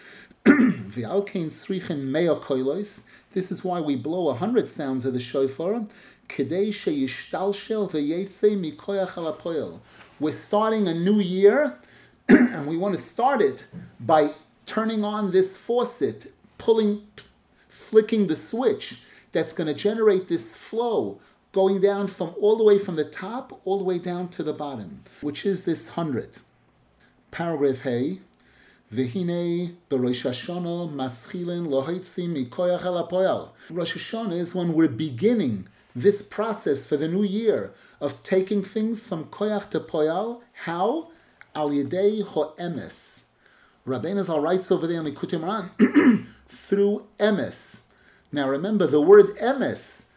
V'alkein tzrichen meya koilos. This is why we blow a hundred sounds of the shofar. Kedei sheyishtalshel v'yetze mikoyach al hapoel. We're starting a new year. And we want to start it by turning on this faucet, pulling, flicking the switch that's going to generate this flow going down from all the way from the top all the way down to the bottom, which is this hundred. Paragraph Hey, V'hinei b'Rosh Hashanah maschilin lohitzim mikoyach al hapoel. Rosh Hashanah is when we're beginning this process for the new year of taking things from koyach to poyal. How? Al Yedei Ho'emes. Rabbeinu Zal writes over there in Likutei Moharan, through emes. Now remember, the word emes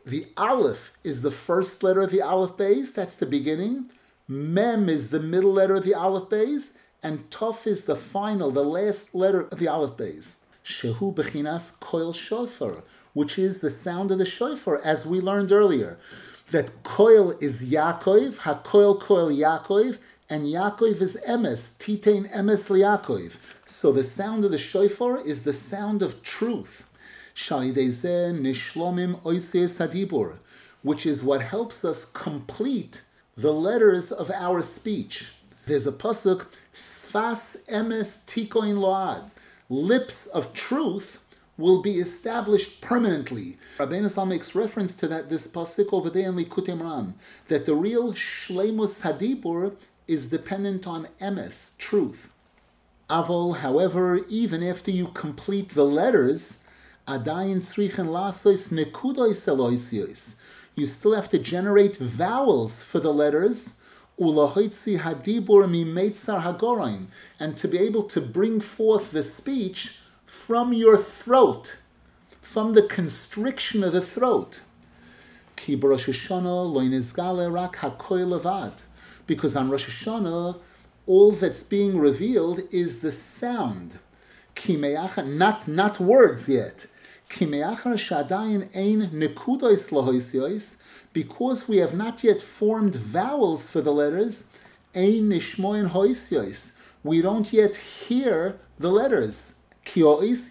the Aleph is the first letter of the Aleph Beis, that's the beginning. Mem is the middle letter of the Aleph Beis, and Tov is the final, the last letter of the Aleph Beis. Shehu bechinas koil shofar, which is the sound of the shofar, as we learned earlier. That koil is Yaakov, hakoil koil Yaakov, and Yaakov is emes, titein emes liYaakov. So the sound of the shofar is the sound of truth. Shalidei nishlomim oisius hadibur, which is what helps us complete the letters of our speech. There's a pasuk, Sfas emes tikoin load, lips of truth will be established permanently. Rabbeinu Zal makes reference to that, this pasuk over there in Likutei Moharan, that the real shleimus hadibur is dependent on emes, truth. Avol, however, even after you complete the letters, adayin tzrichen lasos nekudos eloisios, you still have to generate vowels for the letters, ulahoitzi hadibur mimeitzar hagorain, and to be able to bring forth the speech from your throat, from the constriction of the throat. Ki b'Rosh Hashanah lo nizgale rak hakoil levad, because on Rosh Hashanah, all that's being revealed is the sound. Ki me'achar, not not words yet. Ki me'achar shadayin ein nekudos lahoisios, because we have not yet formed vowels for the letters. Ein nishmoin hoisios, we don't yet hear the letters. Because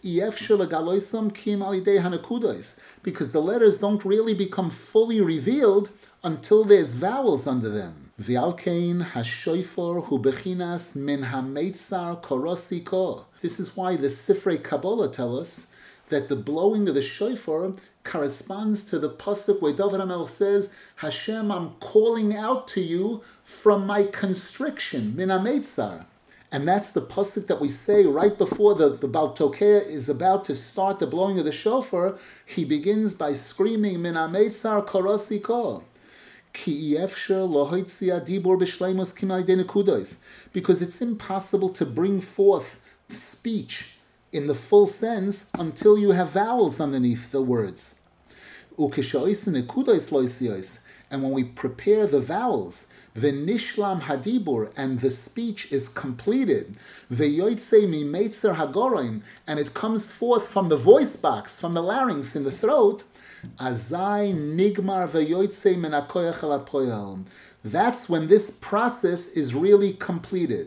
the letters don't really become fully revealed until there's vowels under them. This is why the Sifrei Kabbalah tell us that the blowing of the shofar corresponds to the pasuk where David HaMelech says, Hashem, I'm calling out to you from my constriction, min hametzar. And that's the pasuk that we say right before the, the Baal Tokea is about to start the blowing of the shofar. He begins by screaming, Min hametzar karasi ko. Ki efsher lo hoitzi adibur b'shleimus kimay de nekudos. Because it's impossible to bring forth speech in the full sense until you have vowels underneath the words. Ukeshois nekudos loisios. And when we prepare the vowels, V'nishlam hadibur, and the speech is completed. V'yoytze mimeitzer hagorain, and it comes forth from the voice box, from the larynx in the throat. Azai nigmar v'yoytze min hakoyach el hapoel. That's when this process is really completed.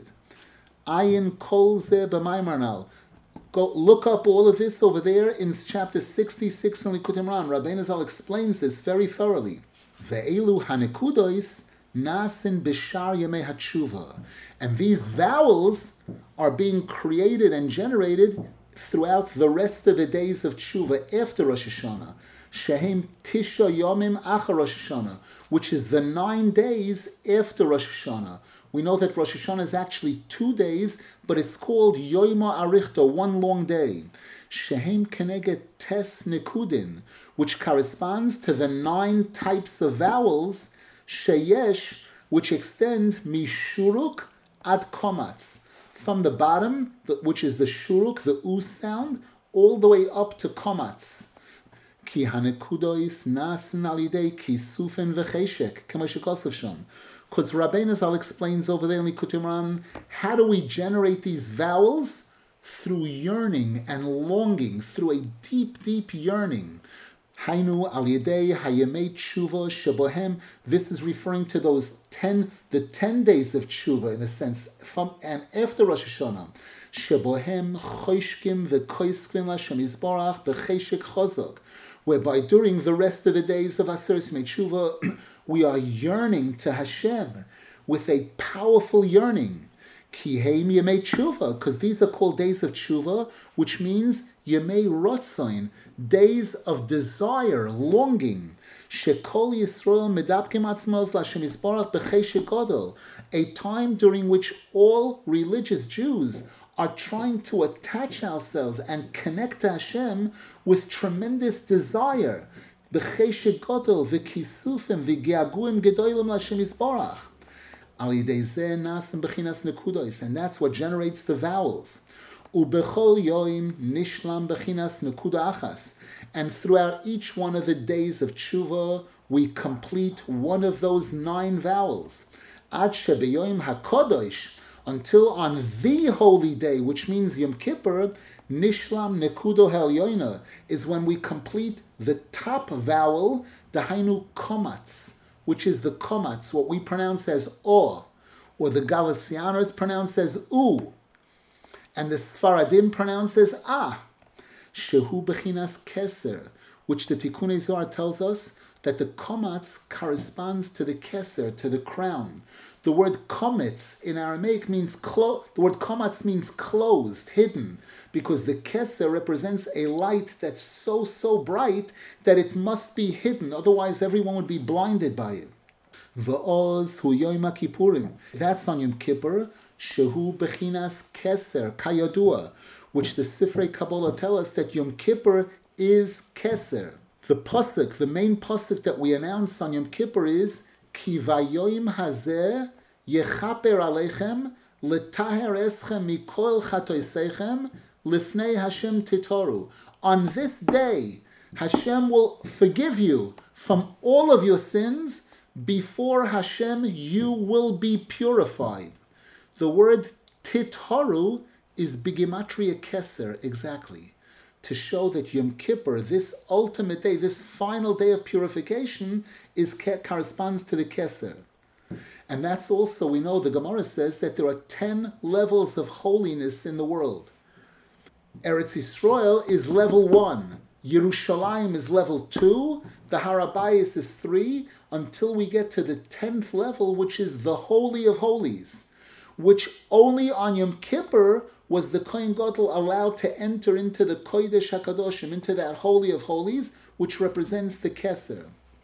Ayin kol ze b'maimarnal. Go look up all of this over there in chapter sixty-six in Likutei Moharan. Rabbeinu Zal explains this very thoroughly. Ve'elu hanekudos Nasin bishar yemei hatshuva, and these vowels are being created and generated throughout the rest of the days of tshuva after Rosh Hashanah. Shehem tisha yomim achar Rosh Hashanah, which is the nine days after Rosh Hashanah. We know that Rosh Hashanah is actually two days, but it's called Yoima Arichta, one long day. Shehem keneged tes nekudin, which corresponds to the nine types of vowels sheyesh, which extend mishuruk ad komatz, from the bottom, which is the shuruk, the u sound, all the way up to komatz. Ki hanekudois nasin alidei kisufin v'cheshek, k'mashikosov shon. Because Rabbeinu Zal explains over there in Likutei Moharan, how do we generate these vowels? Through yearning and longing, through a deep, deep yearning. Hainu al yedei hayemei tshuva shebohem. This is referring to those ten, the ten days of tshuva in a sense, from and after Rosh Hashanah. Shebohem choshkim v'koiskim l'Hashem Yisborach b'cheshek chozok, whereby during the rest of the days of Aseres Yemei Tshuva we are yearning to Hashem with a powerful yearning. Ki heim yemei tshuva, because these are called days of tshuva, which means yemei rotzain, days of desire, longing. Shekol Yisrael medapkim atzmos l'Hashem Yisborach b'cheshek gadol, a time during which all religious Jews are trying to attach ourselves and connect to Hashem with tremendous desire. B'cheshek gadol v'kisufim v'geaguim gedolim l'Hashem Yisborach. And that's what generates the vowels. Ubechol yoim nishlam bechinas nekuda achas. And throughout each one of the days of tshuva, we complete one of those nine vowels. Ad shebeyoim hakodosh, until on the holy day, which means Yom Kippur, nishlam nekudo helyoina, is when we complete the top vowel, dahainu komatz, which is the komatz, what we pronounce as o, or the Galicianers pronounce as u, and the Sfaradim pronounce as ah, shehu bechinas keser, which the Tikkunei Zohar tells us that the komatz corresponds to the keser, to the crown. The word kometz in Aramaic means clo- the word komatz means closed, hidden, because the keser represents a light that's so, so bright that it must be hidden, otherwise everyone would be blinded by it. V'oz hu Yom Kippurim. That's on Yom Kippur, shehu bechinas keser, kayodua, which the Sifrei Kabbalah tell us that Yom Kippur is keser. The pasuk, the main pasuk that we announce on Yom Kippur is Ki vayoyim hazeh yechaper aleichem letaher eschem mikol chatoiseichem lifnei Hashem titoru. On this day, Hashem will forgive you from all of your sins. Before Hashem, you will be purified. The word titoru is bigimatria keser, exactly, to show that Yom Kippur, this ultimate day, this final day of purification, is corresponds to the keser. And that's also, we know the Gemara says that there are ten levels of holiness in the world. Eretz Yisrael is level one. Yerushalayim is level two. The Har Habayis is three, until we get to the tenth level, which is the Holy of Holies, which only on Yom Kippur was the Kohen Gadol allowed to enter into the Kodesh HaKadoshim, into that Holy of Holies, which represents the Keser.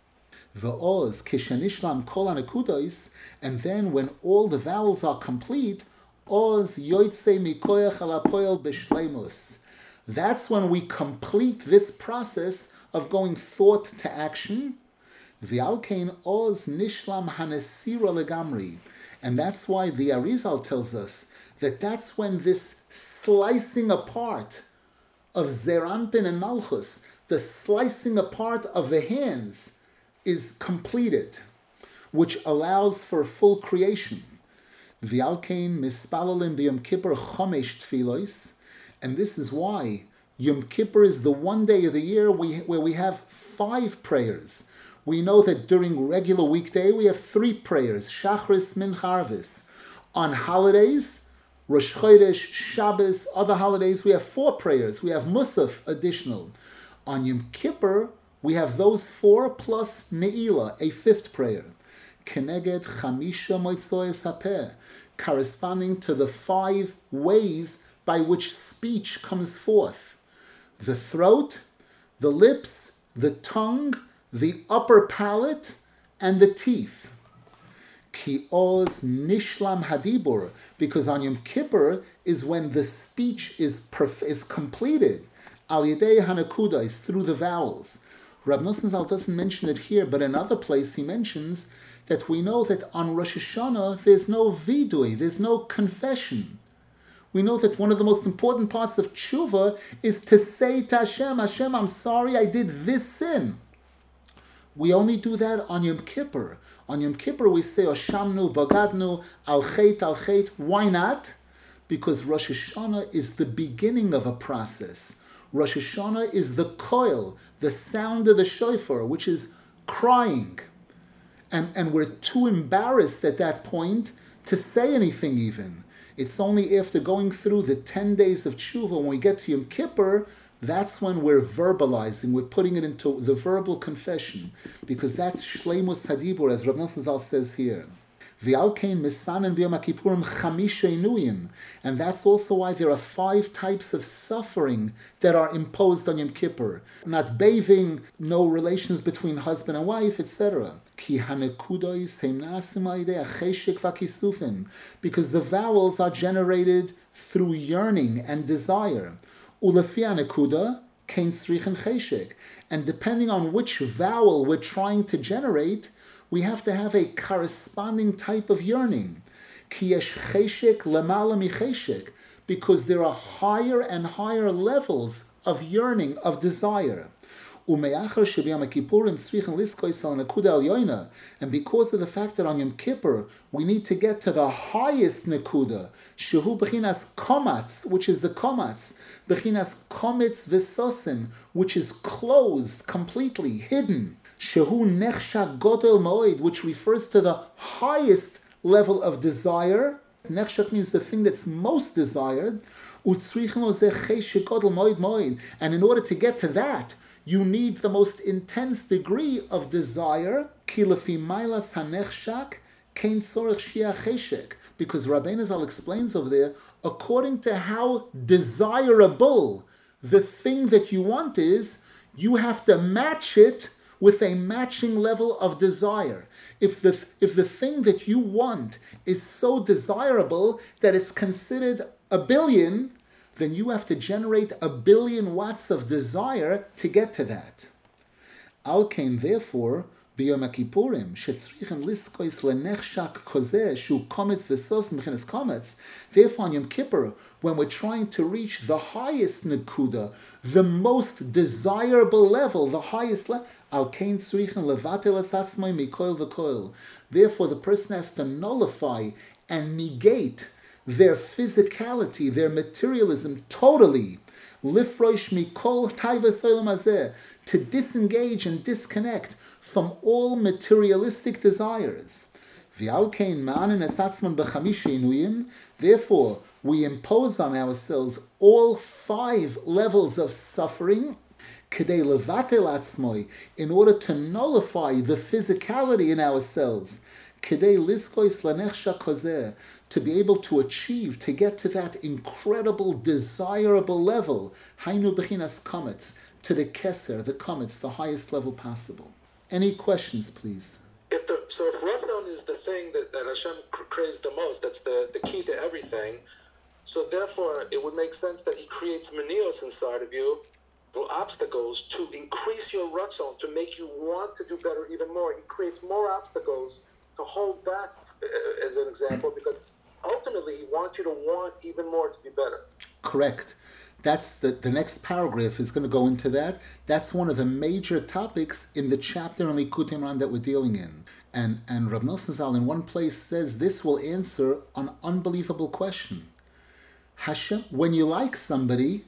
V'oz kishanishlam kol hanekudos, and then when all the vowels are complete, oz yoytze mikoyach al hapoel b'shleimus. That's when we complete this process of going thought to action. V'alkein oz nishlam hanesira legamri. And that's why the Arizal tells us that that's when this slicing apart of Zeranpin and Malchus, the slicing apart of the hands, is completed, which allows for full creation. V'alkein mispalalim b'Yom Kippur chomesh tfilos. And this is why Yom Kippur is the one day of the year we, where we have five prayers. We know that during regular weekday we have three prayers, Shachris, Mincha, Arvis. On holidays, Rosh Chodesh, Shabbos, other holidays, we have four prayers. We have Musaf additional. On Yom Kippur, we have those four plus Ne'ilah, a fifth prayer. Keneged Chamisha Moitzoes Hapeh, corresponding to the five ways by which speech comes forth. The throat, the lips, the tongue, the upper palate, and the teeth. Ki oz nishlam hadibur, because on Yom Kippur is when the speech is perf- is completed. Al yedei hanekudos, through the vowels. Rab Nosson Zal doesn't mention it here, but in another place he mentions that we know that on Rosh Hashanah there's no vidui, there's no confession. We know that one of the most important parts of tshuva is to say to Hashem, Hashem, I'm sorry I did this sin. We only do that on Yom Kippur. On Yom Kippur we say, Oshamnu, Bagadnu, Al Chet, Al Chet. Why not? Because Rosh Hashanah is the beginning of a process. Rosh Hashanah is the koil, the sound of the shofar, which is crying. And, and we're too embarrassed at that point to say anything even. It's only after going through the ten days of tshuva, when we get to Yom Kippur, that's when we're verbalizing, we're putting it into the verbal confession, because that's shleimus hadibur, as Rav Nosson Zal says here. V'alkein misanen b'yom kippurim chamisha inuyim, and that's also why there are five types of suffering that are imposed on Yom Kippur. Not bathing, no relations between husband and wife, et cetera. Ki hanekudos heimnasim ha'idei acheshek v'kisufim, because the vowels are generated through yearning and desire. Ulefi hanekuda kein tzrichen cheshek, and depending on which vowel we're trying to generate, we have to have a corresponding type of yearning. Ki yesh cheshek lemala mi cheshek, because there are higher and higher levels of yearning, of desire. And because of the fact that on Yom Kippur we need to get to the highest nekuda, shehu bechinas komatz, which is the komatz, bechinas kometz v'sosim, which is closed, completely hidden, shehu nechsha godel moed, which refers to the highest level of desire. Nechshak means the thing that's most desired. And in order to get to that, you need the most intense degree of desire. Because Rabbeinu Zal explains over there, according to how desirable the thing that you want is, you have to match it with a matching level of desire. If the if the thing that you want is so desirable that it's considered a billion, then you have to generate a billion watts of desire to get to that. Al kain, therefore, b'Yom Kippurim, shetzrichen liskois lenechshak kozeh shu kometz v'sos mechenes kometz. Therefore, on Yom Kippur, when we're trying to reach the highest nekuda, the most desirable level, the highest level, al kain tzrichen levatel es atzmai mikoil v'koil. Therefore, the person has to nullify and negate their physicality, their materialism totally. Lifroish mikol taivas olam hazeh, to disengage and disconnect from all materialistic desires. Therefore, we impose on ourselves all five levels of suffering in order to nullify the physicality in ourselves, to be able to achieve, to get to that incredible, desirable level, hainu bechinas kometz, to the keser, the kometz, the highest level possible. Any questions, please? If the, so if Ratzon is the thing that, that Hashem craves the most, that's the, the key to everything, so therefore it would make sense that he creates manios inside of you, or obstacles, to increase your Ratzon, to make you want to do better even more. He creates more obstacles to hold back, as an example, because ultimately he wants you to want even more to be better. Correct. That's the, the next paragraph is going to go into that. That's one of the major topics in the chapter on Likutei Moharan that we're dealing in. And and Rav Nosson Zal in one place says this will answer an unbelievable question. Hashem, when you like somebody,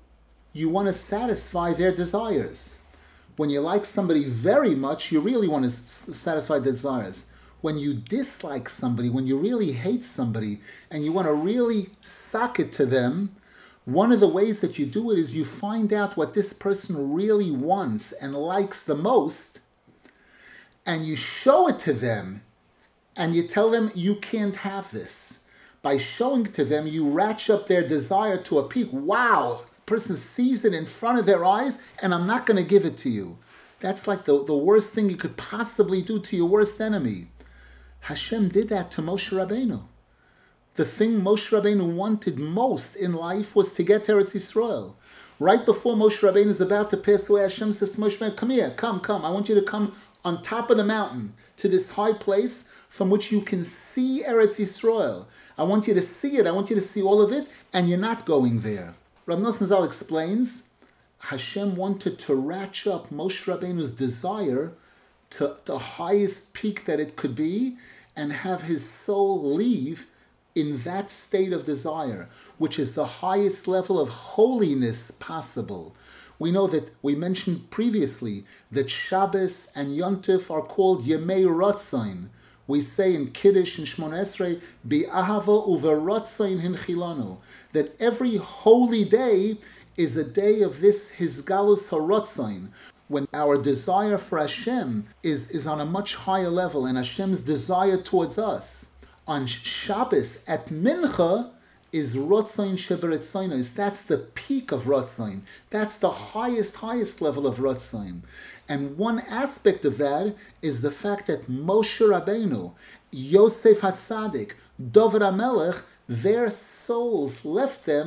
you want to satisfy their desires. When you like somebody very much, you really want to s- satisfy their desires. When you dislike somebody, when you really hate somebody, and you want to really sock it to them, one of the ways that you do it is you find out what this person really wants and likes the most, and you show it to them, and you tell them you can't have this. By showing it to them, you ratchet up their desire to a peak. Wow, person sees it in front of their eyes, and I'm not going to give it to you. That's like the, the worst thing you could possibly do to your worst enemy. Hashem did that to Moshe Rabbeinu. The thing Moshe Rabbeinu wanted most in life was to get to Eretz Yisrael. Right before Moshe Rabbeinu is about to pass away, Hashem says to Moshe Rabbeinu, come here, come, come. I want you to come on top of the mountain to this high place from which you can see Eretz Yisrael. I want you to see it. I want you to see all of it, and you're not going there. Rav Nosson Zal explains, Hashem wanted to ratchet up Moshe Rabbeinu's desire to the highest peak that it could be and have his soul leave in that state of desire, which is the highest level of holiness possible. We know that, we mentioned previously, that Shabbos and Yom Tov are called Yemei Rotzain. We say in Kiddush and Shmona Esrei, Bi'ahava uverotzain hinchilanu, that every holy day is a day of this Hisgalus HaRotzain, when our desire for Hashem is, is on a much higher level, and Hashem's desire towards us. On Shabbos at Mincha is Rotzain Sheberetzainus. That's the peak of Rotzain. That's the highest, highest level of Rotzain. And one aspect of that is the fact that Moshe Rabbeinu, Yosef HaTzadik, David HaMelech, their souls left them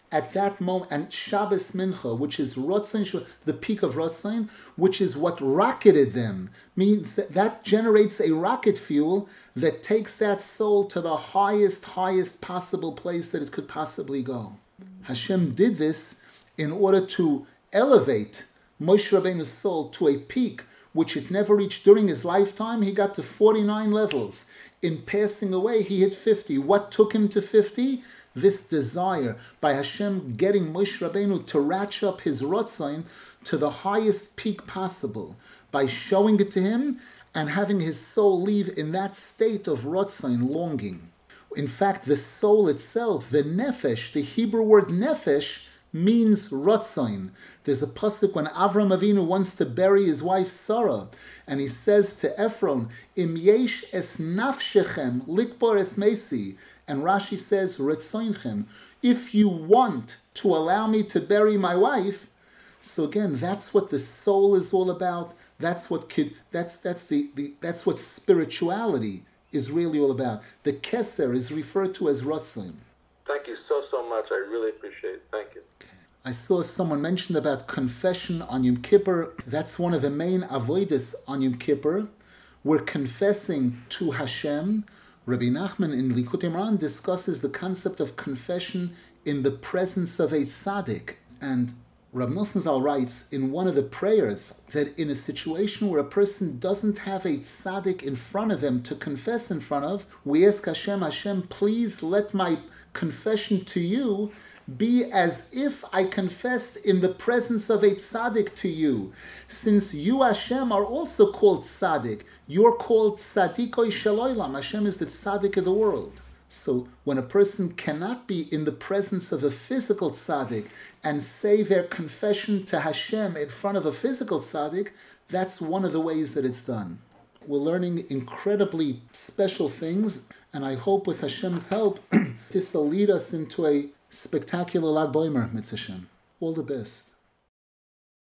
at that moment, and Shabbos Mincha, which is Rotzain, the peak of Rotzain, which is what rocketed them, means that that generates a rocket fuel that takes that soul to the highest, highest possible place that it could possibly go. Hashem did this in order to elevate Moshe Rabbeinu's soul to a peak which it never reached during his lifetime. He got to forty-nine levels. In passing away, he hit fifty. What took him to fifty? This desire by Hashem getting Moshe Rabbeinu to ratchet up his Rotzain to the highest peak possible, by showing it to him and having his soul leave in that state of Rotzain, longing. In fact, the soul itself, the nefesh, the Hebrew word nefesh, means Rotzain. There's a pasuk when Avram Avinu wants to bury his wife Sarah, and he says to Ephron, Im yesh es nafshechem likbor es mesi. And Rashi says, Retzoinchem, if you want to allow me to bury my wife. So again, that's what the soul is all about. That's what kid. That's that's the, the that's what spirituality is really all about. The Keser is referred to as Rotzain. Thank you so so much. I really appreciate it. Thank you. I saw someone mention about confession on Yom Kippur. That's one of the main avodas on Yom Kippur. We're confessing to Hashem. Rabbi Nachman in Likutei Moharan discusses the concept of confession in the presence of a tzaddik. And Rabbi Nosson Zal writes in one of the prayers that in a situation where a person doesn't have a tzaddik in front of him to confess in front of, we ask Hashem, Hashem, please let my confession to you be as if I confessed in the presence of a tzaddik to you. Since you, Hashem, are also called tzaddik, you're called tzaddikoi shel olam. Hashem is the tzaddik of the world. So when a person cannot be in the presence of a physical tzaddik and say their confession to Hashem in front of a physical tzaddik, that's one of the ways that it's done. We're learning incredibly special things, and I hope with Hashem's help, this will lead us into a spectacular Lag Boimer, Mitzvah Hashem. All the best.